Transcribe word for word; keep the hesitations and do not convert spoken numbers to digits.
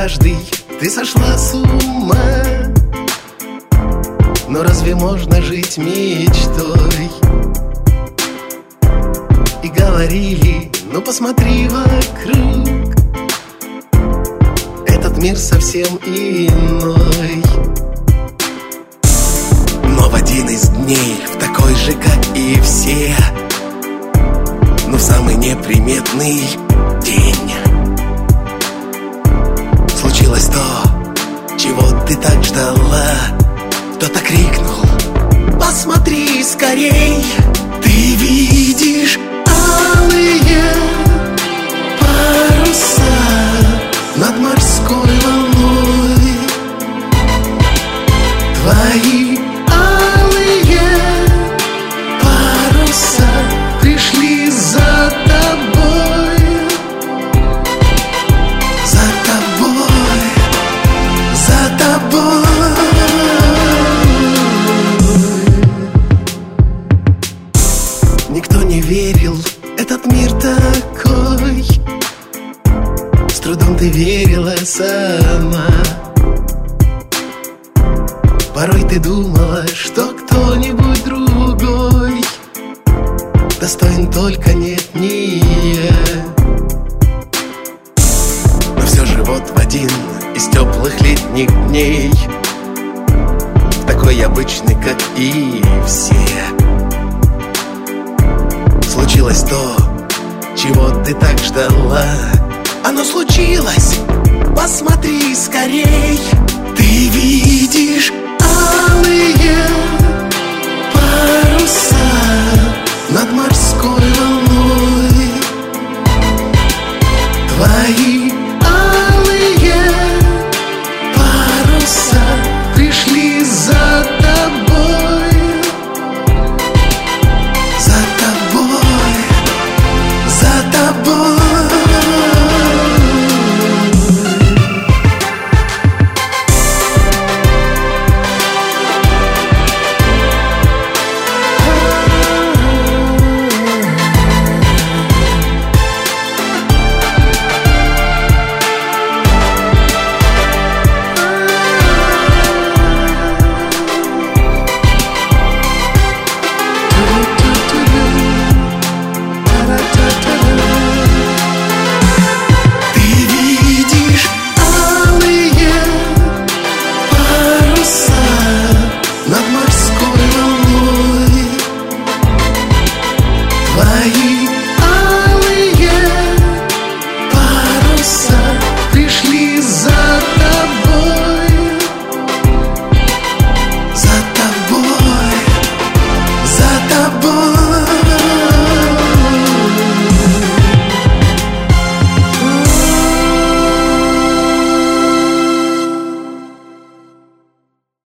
каждый, ты сошла с ума. Но разве можно жить мечтой? И говорили, ну посмотри вокруг, этот мир совсем иной. Но в один из дней, в такой же, как и все, но в самый неприметный день случилось то, чего ты так ждала. Кто-то крикнул: посмотри скорей, ты видишь алые паруса над морской волной. Твои алые паруса пришли за тобой, за тобой, за тобой. Никто не верил, этот мир такой. С трудом ты верила сама. Порой ты думала, что кто-нибудь другой достоин только нет не я. Но все же вот в один из теплых летних дней, такой обычный, как и все, случилось то, чего ты так ждала. Оно случилось, посмотри скорей, ты видишь алые паруса